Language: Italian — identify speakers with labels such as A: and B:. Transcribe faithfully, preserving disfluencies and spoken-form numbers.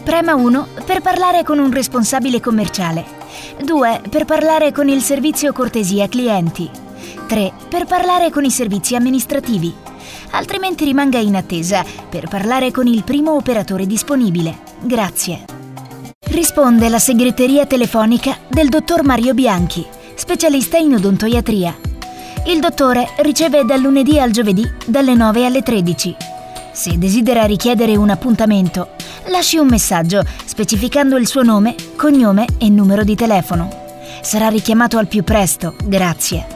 A: Prema uno per parlare con un responsabile commerciale. due per parlare con il servizio cortesia clienti. tre per parlare con i servizi amministrativi. Altrimenti rimanga in attesa per parlare con il primo operatore disponibile. Grazie. Risponde la segreteria telefonica del dottor Mario Bianchi, specialista in odontoiatria. Il dottore riceve dal lunedì al giovedì dalle nove alle tredici. Se desidera richiedere un appuntamento, lasci un messaggio specificando il suo nome, cognome e numero di telefono. Sarà richiamato al più presto, grazie.